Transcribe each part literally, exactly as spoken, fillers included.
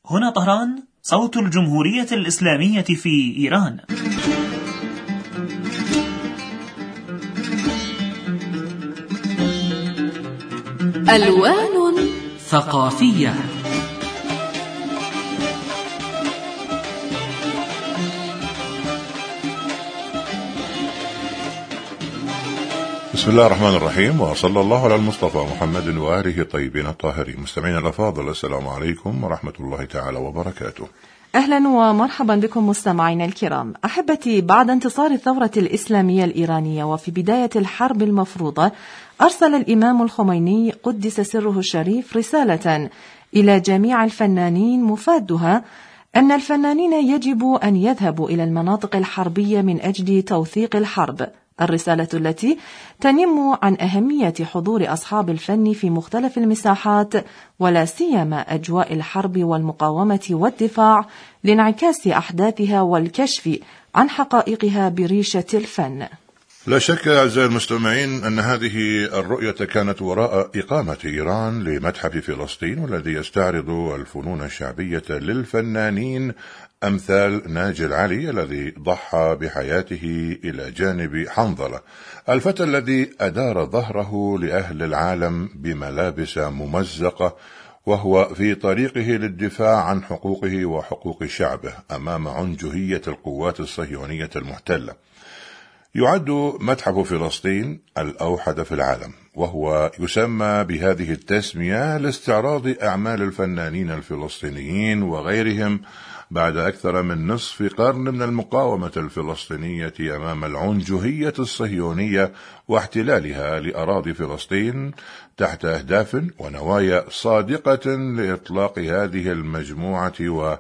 هنا طهران، صوت الجمهورية الإسلامية في إيران. ألوان ثقافية. بسم الله الرحمن الرحيم، وصلى الله على المصطفى محمد وآله الطيبين الطاهرين. مستمعينا الأفاضل، السلام عليكم ورحمة الله تعالى وبركاته. أهلا ومرحبا بكم مستمعينا الكرام. أحبتي، بعد انتصار الثورة الإسلامية الإيرانية وفي بداية الحرب المفروضة، أرسل الإمام الخميني قدس سره الشريف رسالة إلى جميع الفنانين مفادها أن الفنانين يجب أن يذهبوا إلى المناطق الحربية من أجل توثيق الحرب. الرسالة التي تنم عن أهمية حضور أصحاب الفن في مختلف المساحات، ولا سيما أجواء الحرب والمقاومة والدفاع، لانعكاس أحداثها والكشف عن حقائقها بريشة الفن. لا شك أعزائي المستمعين أن هذه الرؤية كانت وراء إقامة إيران لمتحف فلسطين، والذي يستعرض الفنون الشعبية للفنانين أمثال ناجي العلي الذي ضحى بحياته إلى جانب حنظلة، الفتى الذي أدار ظهره لأهل العالم بملابس ممزقة، وهو في طريقه للدفاع عن حقوقه وحقوق شعبه أمام عنجهية القوات الصهيونية المحتلة. يعد متحف فلسطين الأوحد في العالم، وهو يسمى بهذه التسمية لاستعراض أعمال الفنانين الفلسطينيين وغيرهم بعد أكثر من نصف قرن من المقاومة الفلسطينية أمام العنجهية الصهيونية واحتلالها لأراضي فلسطين، تحت أهداف ونوايا صادقة لإطلاق هذه المجموعة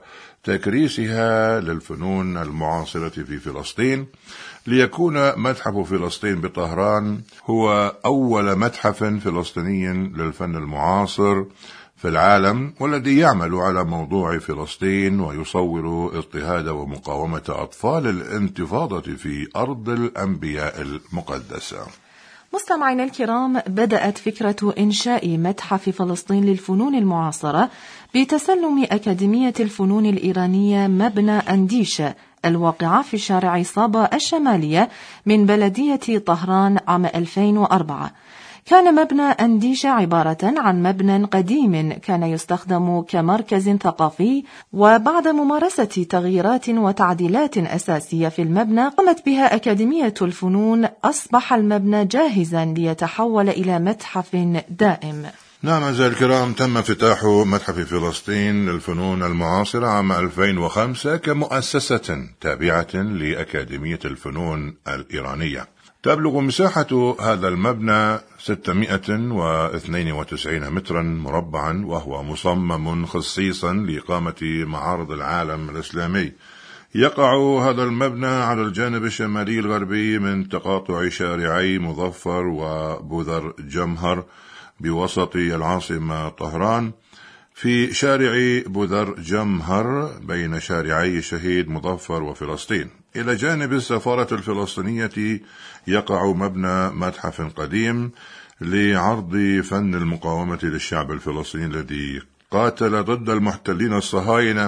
وتكريسها للفنون المعاصرة في فلسطين، ليكون متحف فلسطين بطهران هو أول متحف فلسطيني للفن المعاصر في العالم، والذي يعمل على موضوع فلسطين ويصور اضطهاد ومقاومة أطفال الانتفاضة في أرض الأنبياء المقدسة. مستمعينا الكرام، بدأت فكرة إنشاء متحف فلسطين للفنون المعاصرة بتسلم أكاديمية الفنون الإيرانية مبنى أنديشة الواقعة في شارع صابا الشمالية من بلدية طهران عام ألفين وأربعة. كان مبنى أنديشة عبارة عن مبنى قديم كان يستخدم كمركز ثقافي، وبعد ممارسة تغييرات وتعديلات أساسية في المبنى قامت بها أكاديمية الفنون، أصبح المبنى جاهزا ليتحول إلى متحف دائم. نعم أعزائي الكرام، تم افتتاح متحف فلسطين للفنون المعاصرة عام ألفين وخمسة كمؤسسة تابعة لأكاديمية الفنون الإيرانية. تبلغ مساحة هذا المبنى ستمائة واثنين وتسعين مترا مربعا، وهو مصمم خصيصا لإقامة معارض العالم الإسلامي. يقع هذا المبنى على الجانب الشمالي الغربي من تقاطع شارعي مظفر وبوذر جمهر بوسط العاصمة طهران، في شارع بوذر جمهر بين شارعي شهيد مظفر وفلسطين. إلى جانب السفارة الفلسطينية يقع مبنى متحف قديم لعرض فن المقاومة للشعب الفلسطيني الذي قاتل ضد المحتلين الصهاينة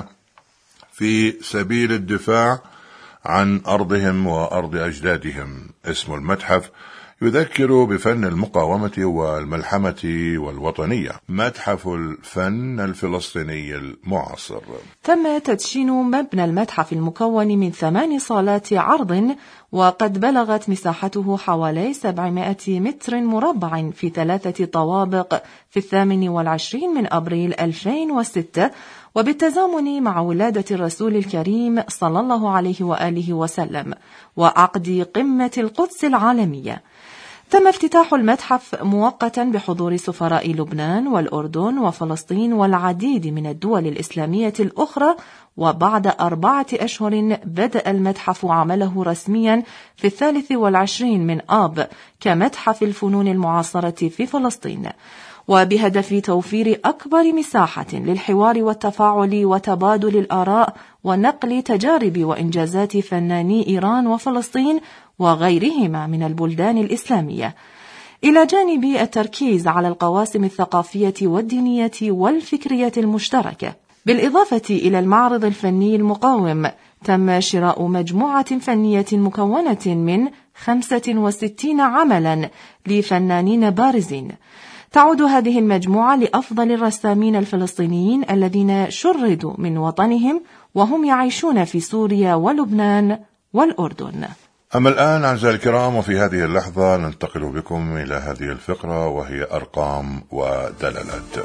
في سبيل الدفاع عن أرضهم وأرض أجدادهم. اسم المتحف يذكر بفن المقاومة والملحمة والوطنية، متحف الفن الفلسطيني المعاصر. تم تدشين مبنى المتحف المكون من ثمان صالات عرض، وقد بلغت مساحته حوالي سبعمائة متر مربع في ثلاثة طوابق في الثامن والعشرين من أبريل ألفين وستة، وبالتزامن مع ولادة الرسول الكريم صلى الله عليه وآله وسلم وعقد قمة القدس العالمية. تم افتتاح المتحف مؤقتا بحضور سفراء لبنان والأردن وفلسطين والعديد من الدول الإسلامية الأخرى، وبعد أربعة أشهر بدأ المتحف عمله رسميا في الثالث والعشرين من آب كمتحف الفنون المعاصرة في فلسطين، وبهدف توفير أكبر مساحة للحوار والتفاعل وتبادل الآراء ونقل تجارب وإنجازات فناني إيران وفلسطين وغيرهما من البلدان الإسلامية، إلى جانب التركيز على القواسم الثقافية والدينية والفكرية المشتركة. بالإضافة إلى المعرض الفني المقاوم، تم شراء مجموعة فنية مكونة من خمسة وستين عملا لفنانين بارزين. تعود هذه المجموعة لأفضل الرسامين الفلسطينيين الذين شردوا من وطنهم وهم يعيشون في سوريا ولبنان والأردن. أما الآن أعزائي الكرام، وفي هذه اللحظة ننتقل بكم إلى هذه الفقرة وهي أرقام ودلالات.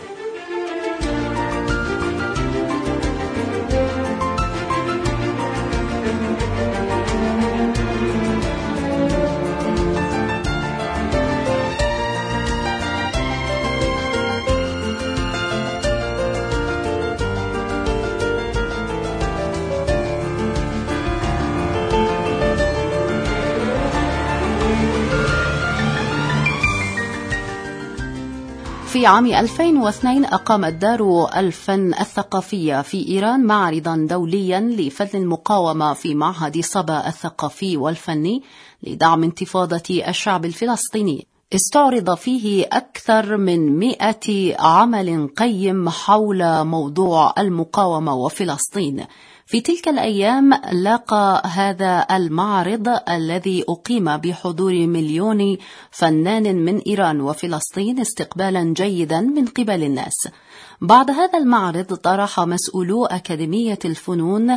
في عام ألفين واثنين أقامت دار الفن الثقافية في إيران معرضا دوليا لفن المقاومة في معهد صبا الثقافي والفني لدعم انتفاضة الشعب الفلسطيني. استعرض فيه أكثر من مئة عمل قيم حول موضوع المقاومة وفلسطين. في تلك الأيام لاقى هذا المعرض الذي أقيم بحضور مليون فنان من إيران وفلسطين استقبالا جيدا من قبل الناس. بعد هذا المعرض طرح مسؤولو أكاديمية الفنون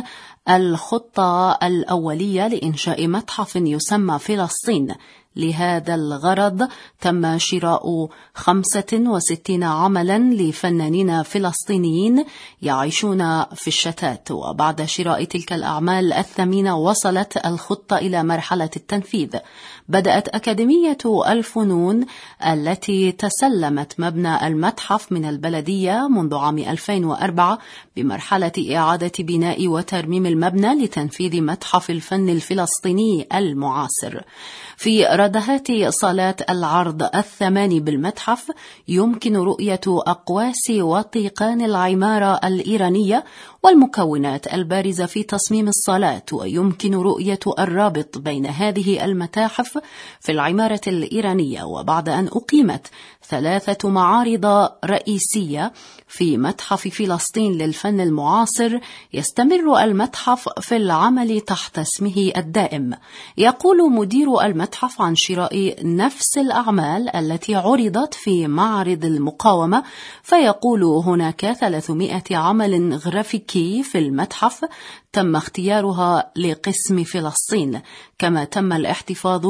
الخطة الأولية لإنشاء متحف يسمى فلسطين. لهذا الغرض تم شراء خمسة وستين عملا لفنانين فلسطينيين يعيشون في الشتات. وبعد شراء تلك الأعمال الثمينة وصلت الخطة إلى مرحلة التنفيذ. بدأت أكاديمية الفنون التي تسلمت مبنى المتحف من البلدية منذ عام ألفين وأربعة بمرحلة إعادة بناء وترميم المبنى لتنفيذ متحف الفن الفلسطيني المعاصر. في ردهات صالات العرض الثماني بالمتحف يمكن رؤية أقواس وطيقان العمارة الإيرانية والمكونات البارزة في تصميم الصالات، ويمكن رؤية الرابط بين هذه المتاحف في العمارة الإيرانية. وبعد أن أقيمت ثلاثة معارض رئيسية في متحف فلسطين للفن المعاصر، يستمر المتحف في العمل تحت اسمه الدائم. يقول مدير المتحف عن شراء نفس الأعمال التي عرضت في معرض المقاومة، فيقول هناك ثلاثمائة عمل غرافيكي في المتحف تم اختيارها لقسم فلسطين، كما تم الاحتفاظ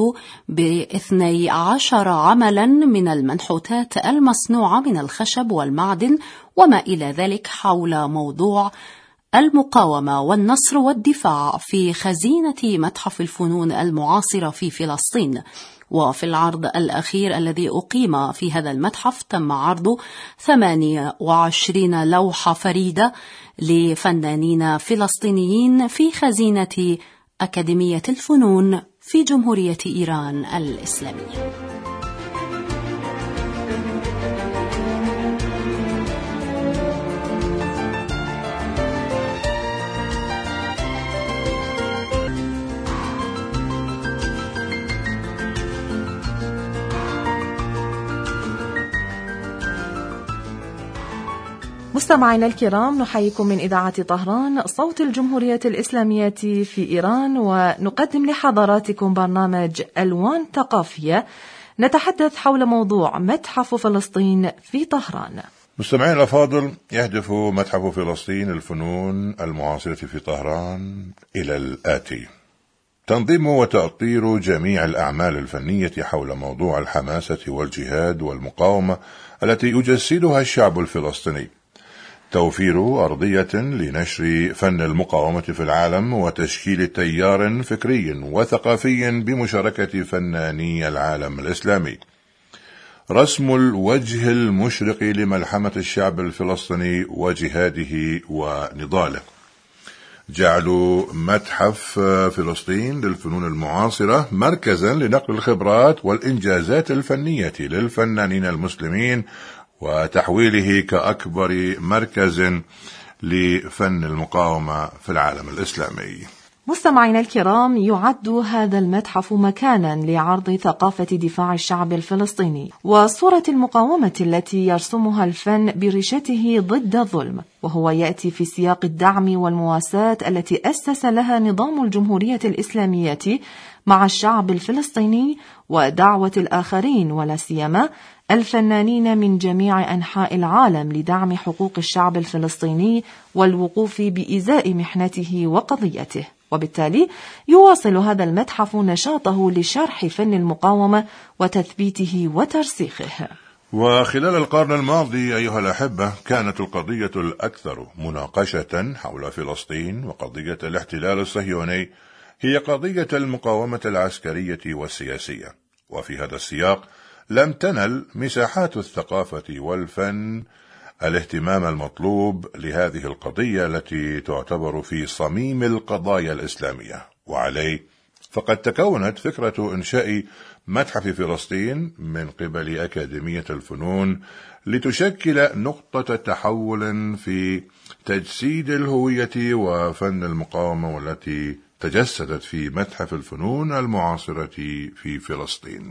باثني عشر عملا من المنحوتات المصنوعة من الخشب والمعدن وما إلى ذلك حول موضوع المقاومة والنصر والدفاع في خزينة متحف الفنون المعاصرة في فلسطين. وفي العرض الأخير الذي أقيم في هذا المتحف تم عرض ثمانية وعشرين لوحة فريدة لفنانين فلسطينيين في خزينة أكاديمية الفنون في جمهورية إيران الإسلامية. مستمعينا الكرام، نحييكم من إذاعة طهران صوت الجمهورية الإسلامية في إيران، ونقدم لحضراتكم برنامج ألوان ثقافية نتحدث حول موضوع متحف فلسطين في طهران. مستمعين الأفاضل، يهدف متحف فلسطين الفنون المعاصرة في طهران إلى الآتي: تنظيم وتأطير جميع الأعمال الفنية حول موضوع الحماسة والجهاد والمقاومة التي يجسدها الشعب الفلسطيني، توفير أرضية لنشر فن المقاومة في العالم وتشكيل تيار فكري وثقافي بمشاركة فناني العالم الإسلامي، رسم الوجه المشرق لملحمة الشعب الفلسطيني وجهاده ونضاله، جعل متحف فلسطين للفنون المعاصرة مركزا لنقل الخبرات والإنجازات الفنية للفنانين المسلمين وتحويله كأكبر مركز لفن المقاومة في العالم الإسلامي. مستمعينا الكرام، يعد هذا المتحف مكانا لعرض ثقافة دفاع الشعب الفلسطيني وصورة المقاومة التي يرسمها الفن بريشته ضد الظلم، وهو يأتي في سياق الدعم والمواساة التي أسس لها نظام الجمهورية الإسلامية مع الشعب الفلسطيني ودعوة الآخرين ولا سيما الفنانين من جميع أنحاء العالم لدعم حقوق الشعب الفلسطيني والوقوف بإزاء محنته وقضيته. وبالتالي يواصل هذا المتحف نشاطه لشرح فن المقاومة وتثبيته وترسيخه. وخلال القرن الماضي أيها الأحبة، كانت القضية الأكثر مناقشة حول فلسطين وقضية الاحتلال الصهيوني هي قضية المقاومة العسكرية والسياسية، وفي هذا السياق لم تنل مساحات الثقافة والفن الاهتمام المطلوب لهذه القضية التي تعتبر في صميم القضايا الإسلامية. وعليه فقد تكونت فكرة إنشاء متحف فلسطين من قبل أكاديمية الفنون لتشكل نقطة تحول في تجسيد الهوية وفن المقاومة، والتي تجسدت في متحف الفنون المعاصرة في فلسطين.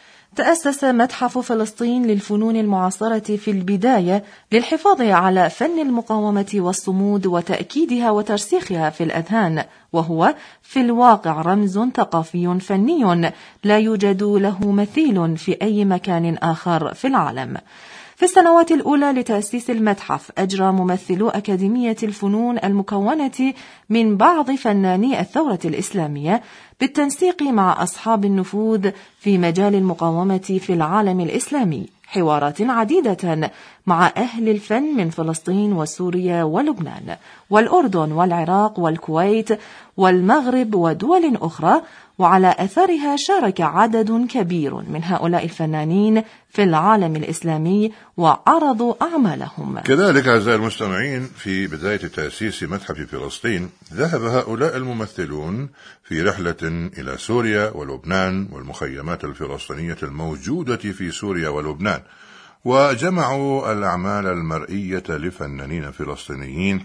تأسس متحف فلسطين للفنون المعاصرة في البداية للحفاظ على فن المقاومة والصمود وتأكيدها وترسيخها في الأذهان، وهو في الواقع رمز ثقافي فني لا يوجد له مثيل في أي مكان آخر في العالم. في السنوات الأولى لتأسيس المتحف أجرى ممثلو أكاديمية الفنون المكونة من بعض فناني الثورة الإسلامية بالتنسيق مع أصحاب النفوذ في مجال المقاومة في العالم الإسلامي حوارات عديدة مع أهل الفن من فلسطين وسوريا ولبنان والأردن والعراق والكويت والمغرب ودول أخرى، وعلى أثرها شارك عدد كبير من هؤلاء الفنانين في العالم الإسلامي وعرضوا أعمالهم. كذلك أعزائي المستمعين، في بداية تأسيس متحف فلسطين ذهب هؤلاء الممثلون في رحلة إلى سوريا ولبنان والمخيمات الفلسطينية الموجودة في سوريا ولبنان، وجمعوا الأعمال المرئية لفنانين فلسطينيين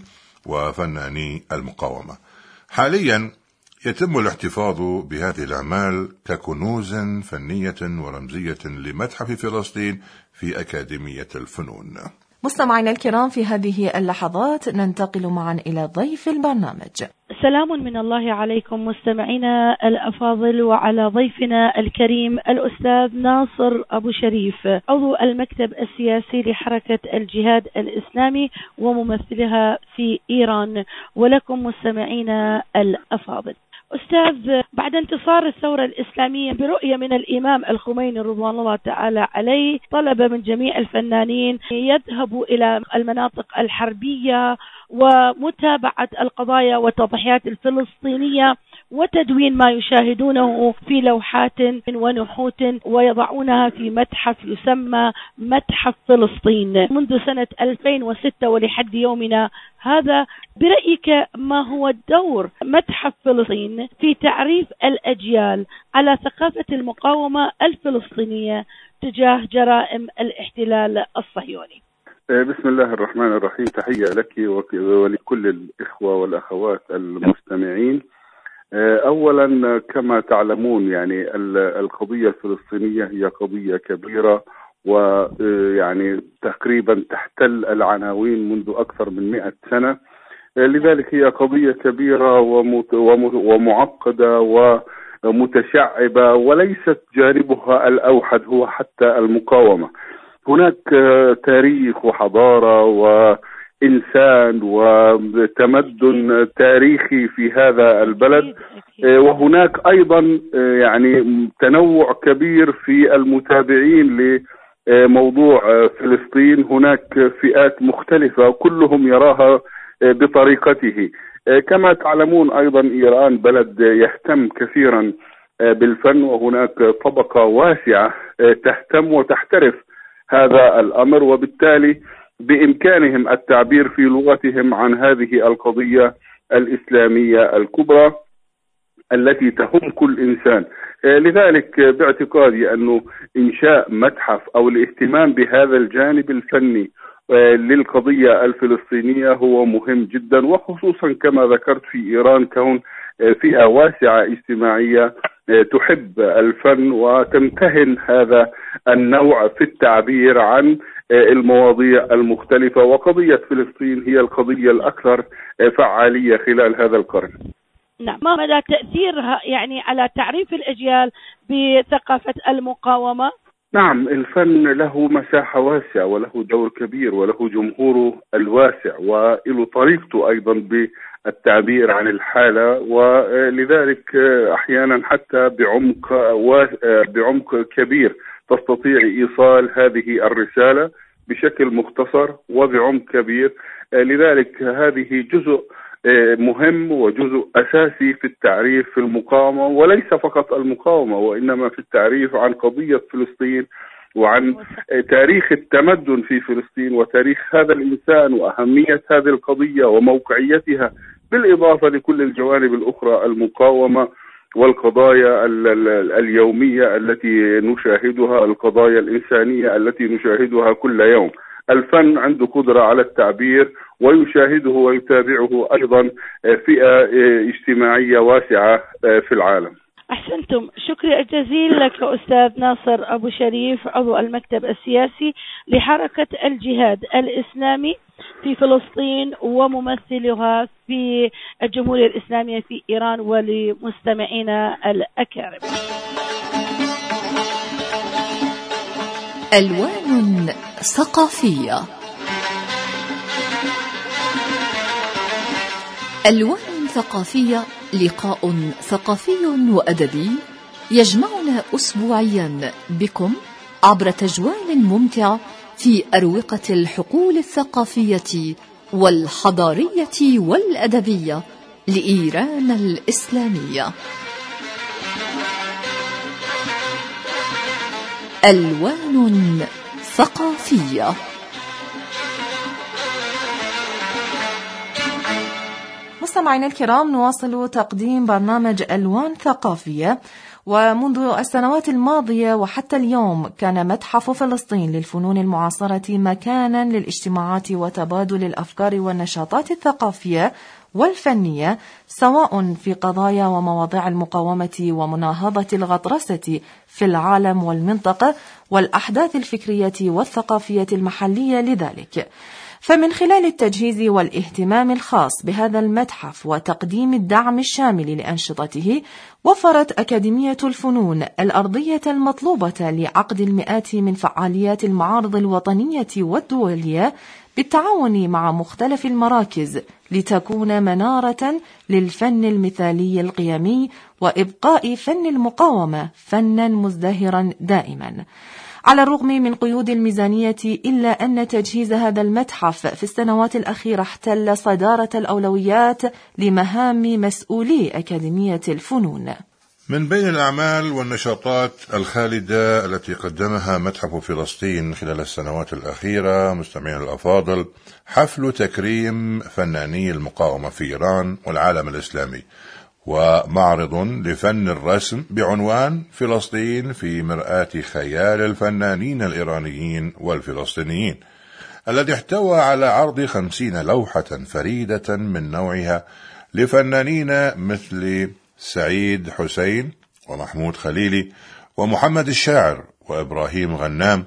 وفناني المقاومة. حاليا يتم الاحتفاظ بهذه الأعمال ككنوز فنية ورمزية لمتحف فلسطين في أكاديمية الفنون. مستمعينا الكرام، في هذه اللحظات ننتقل معا إلى ضيف البرنامج. سلام من الله عليكم مستمعينا الأفاضل، وعلى ضيفنا الكريم الأستاذ ناصر أبو شريف، عضو المكتب السياسي لحركة الجهاد الإسلامي وممثلها في إيران، ولكم مستمعينا الأفاضل. أستاذ، بعد انتصار الثورة الإسلامية برؤية من الإمام الخميني رضوان الله تعالى عليه، طلب من جميع الفنانين يذهبوا إلى المناطق الحربية ومتابعة القضايا والتضحيات الفلسطينية وتدوين ما يشاهدونه في لوحات ونحوت ويضعونها في متحف يسمى متحف فلسطين منذ سنة ألفين وستة ولحد يومنا هذا. برأيك ما هو دور متحف فلسطين في تعريف الأجيال على ثقافة المقاومة الفلسطينية تجاه جرائم الاحتلال الصهيوني؟ بسم الله الرحمن الرحيم. تحية لك ولكل الإخوة والأخوات المستمعين. أولا، كما تعلمون يعني القضية الفلسطينية هي قضية كبيرة، ويعني تقريبا تحتل العناوين منذ أكثر من مئة سنة. لذلك هي قضية كبيرة ومعقدة ومتشعبة، وليست جانبها الأوحد هو حتى المقاومة. هناك تاريخ وحضارة وإنسان وتمدن تاريخي في هذا البلد، وهناك أيضا يعني تنوع كبير في المتابعين لموضوع فلسطين. هناك فئات مختلفة كلهم يراها بطريقته. كما تعلمون أيضا إيران بلد يهتم كثيرا بالفن، وهناك طبقة واسعة تهتم وتحترف هذا الأمر، وبالتالي بإمكانهم التعبير في لغتهم عن هذه القضية الإسلامية الكبرى التي تهم كل إنسان. لذلك باعتقادي أنه إنشاء متحف أو الاهتمام بهذا الجانب الفني للقضية الفلسطينية هو مهم جدا، وخصوصا كما ذكرت في إيران كون فئة واسعة اجتماعية تحب الفن وتمتهن هذا النوع في التعبير عن المواضيع المختلفة، وقضية فلسطين هي القضية الأكثر فعالية خلال هذا القرن. نعم، ما مدى تأثيرها يعني على تعريف الأجيال بثقافة المقاومة؟ نعم، الفن له مساحة واسعة وله دور كبير وله جمهوره الواسع وله طريقته أيضا بالتعبير عن الحالة، ولذلك أحيانا حتى بعمق بعمق كبير تستطيع إيصال هذه الرسالة بشكل مختصر وبعمق كبير. لذلك هذه جزء مهم وجزء أساسي في التعريف في المقاومة، وليس فقط المقاومة وإنما في التعريف عن قضية فلسطين وعن تاريخ التمدن في فلسطين وتاريخ هذا الإنسان وأهمية هذه القضية وموقعيتها، بالإضافة لكل الجوانب الأخرى المقاومة والقضايا اليومية التي نشاهدها، القضايا الإنسانية التي نشاهدها كل يوم. الفن عنده قدرة على التعبير ويشاهده ويتابعه أيضا فئة اجتماعية واسعة في العالم. أحسنتم، شكرا جزيلا لك أستاذ ناصر أبو شريف، عضو المكتب السياسي لحركة الجهاد الإسلامي في فلسطين وممثلها في الجمهورية الإسلامية في إيران، ولمستمعينا الأكارم. ألوان ثقافية. ألوان ثقافية لقاء ثقافي وأدبي يجمعنا أسبوعيا بكم عبر تجوال ممتع في أروقة الحقول الثقافية والحضارية والأدبية لإيران الإسلامية. ألوان ثقافية. مستمعينا الكرام، نواصل تقديم برنامج ألوان ثقافية. ومنذ السنوات الماضية وحتى اليوم كان متحف فلسطين للفنون المعاصرة مكانا للاجتماعات وتبادل الأفكار والنشاطات الثقافية والفنية، سواء في قضايا ومواضيع المقاومة ومناهضة الغطرسة في العالم والمنطقة والأحداث الفكرية والثقافية المحلية. لذلك فمن خلال التجهيز والاهتمام الخاص بهذا المتحف وتقديم الدعم الشامل لأنشطته، وفرت أكاديمية الفنون الأرضية المطلوبة لعقد المئات من فعاليات المعارض الوطنية والدولية بالتعاون مع مختلف المراكز، لتكون منارة للفن المثالي القيمي وإبقاء فن المقاومة فنا مزدهرا دائما. على الرغم من قيود الميزانية، إلا أن تجهيز هذا المتحف في السنوات الأخيرة احتل صدارة الأولويات لمهام مسؤولي أكاديمية الفنون. من بين الأعمال والنشاطات الخالدة التي قدمها متحف فلسطين خلال السنوات الأخيرة مستمعين الأفاضل، حفل تكريم فناني المقاومة في إيران والعالم الإسلامي، ومعرض لفن الرسم بعنوان فلسطين في مرآة خيال الفنانين الإيرانيين والفلسطينيين، الذي احتوى على عرض خمسين لوحة فريدة من نوعها لفنانين مثل سعيد حسين ومحمود خليلي ومحمد الشاعر وإبراهيم غنام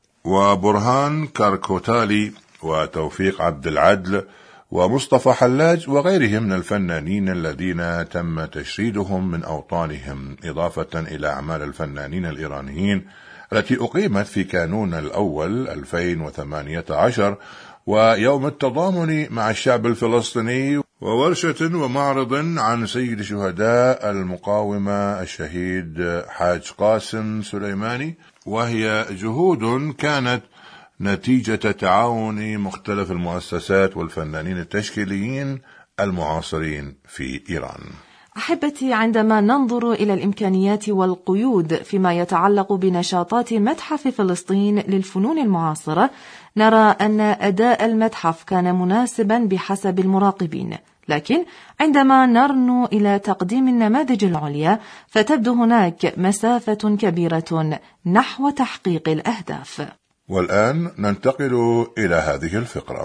وبرهان كاركوتالي وتوفيق عبد العدل ومصطفى حلاج وغيرهم من الفنانين الذين تم تشريدهم من أوطانهم، إضافة إلى أعمال الفنانين الإيرانيين التي أقيمت في كانون الأول ألفين وثمانية عشر ويوم التضامن مع الشعب الفلسطيني، وورشة ومعرض عن سيد شهداء المقاومة الشهيد حاج قاسم سليماني، وهي جهود كانت نتيجة تعاون مختلف المؤسسات والفنانين التشكيليين المعاصرين في إيران. أحبتي، عندما ننظر إلى الإمكانيات والقيود فيما يتعلق بنشاطات متحف فلسطين للفنون المعاصرة، نرى أن أداء المتحف كان مناسبا بحسب المراقبين، لكن عندما نرنو إلى تقديم النماذج العليا فتبدو هناك مسافة كبيرة نحو تحقيق الأهداف. والآن ننتقل إلى هذه الفقرة.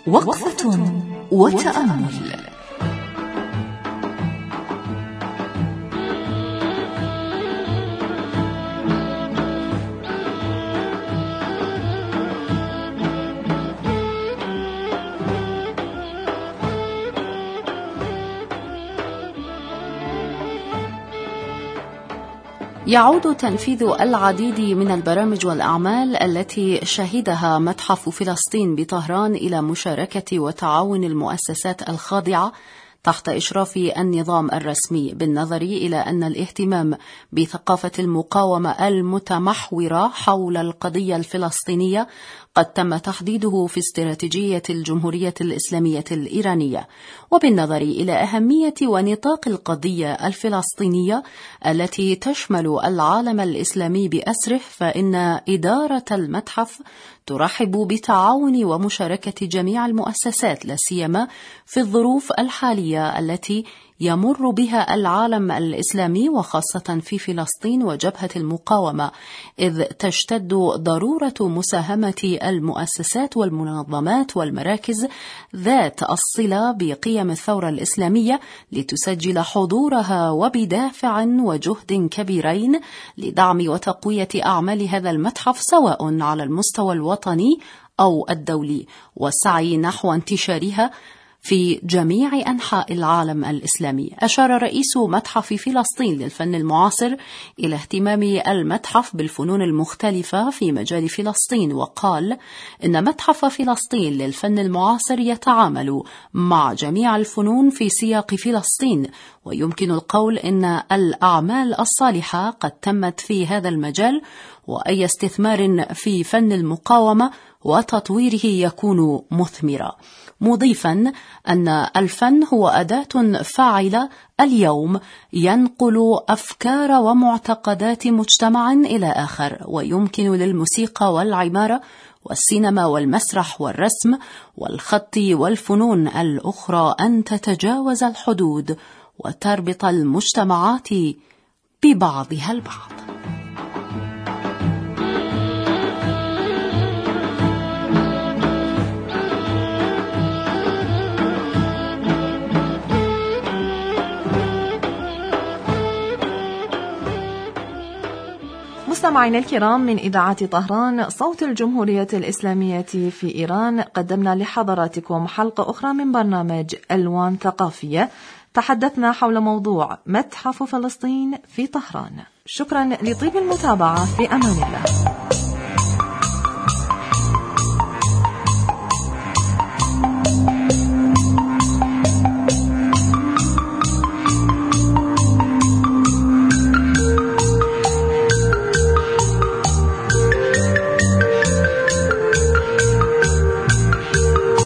وقفة وتأمل. يعود تنفيذ العديد من البرامج والأعمال التي شهدها متحف فلسطين بطهران إلى مشاركة وتعاون المؤسسات الخاضعة تحت إشراف النظام الرسمي، بالنظر إلى أن الاهتمام بثقافة المقاومة المتمحورة حول القضية الفلسطينية قد تم تحديده في استراتيجية الجمهورية الإسلامية الإيرانية، وبالنظر إلى أهمية ونطاق القضية الفلسطينية التي تشمل العالم الإسلامي بأسره، فإن إدارة المتحف ترحب بتعاون ومشاركة جميع المؤسسات، لا سيما في الظروف الحالية التي يمر بها العالم الإسلامي وخاصة في فلسطين وجبهة المقاومة، إذ تشتد ضرورة مساهمة المؤسسات والمنظمات والمراكز ذات الصلة بقيم الثورة الإسلامية لتسجل حضورها وبدافع وجهد كبيرين لدعم وتقوية أعمال هذا المتحف سواء على المستوى الوطني أو الدولي، والسعي نحو انتشارها في جميع أنحاء العالم الإسلامي. أشار رئيس متحف فلسطين للفن المعاصر إلى اهتمام المتحف بالفنون المختلفة في مجال فلسطين، وقال إن متحف فلسطين للفن المعاصر يتعامل مع جميع الفنون في سياق فلسطين، ويمكن القول إن الأعمال الصالحة قد تمت في هذا المجال، وأي استثمار في فن المقاومة وتطويره يكون مثمرا، مضيفا أن الفن هو أداة فاعلة اليوم ينقل أفكار ومعتقدات مجتمع إلى آخر، ويمكن للموسيقى والعمارة والسينما والمسرح والرسم والخط والفنون الأخرى أن تتجاوز الحدود وتربط المجتمعات ببعضها البعض. مستمعينا الكرام، من إذاعة طهران صوت الجمهورية الإسلامية في إيران، قدمنا لحضراتكم حلقة أخرى من برنامج ألوان ثقافية. تحدثنا حول موضوع متحف فلسطين في طهران. شكرا لطيب المتابعة، في أمان الله.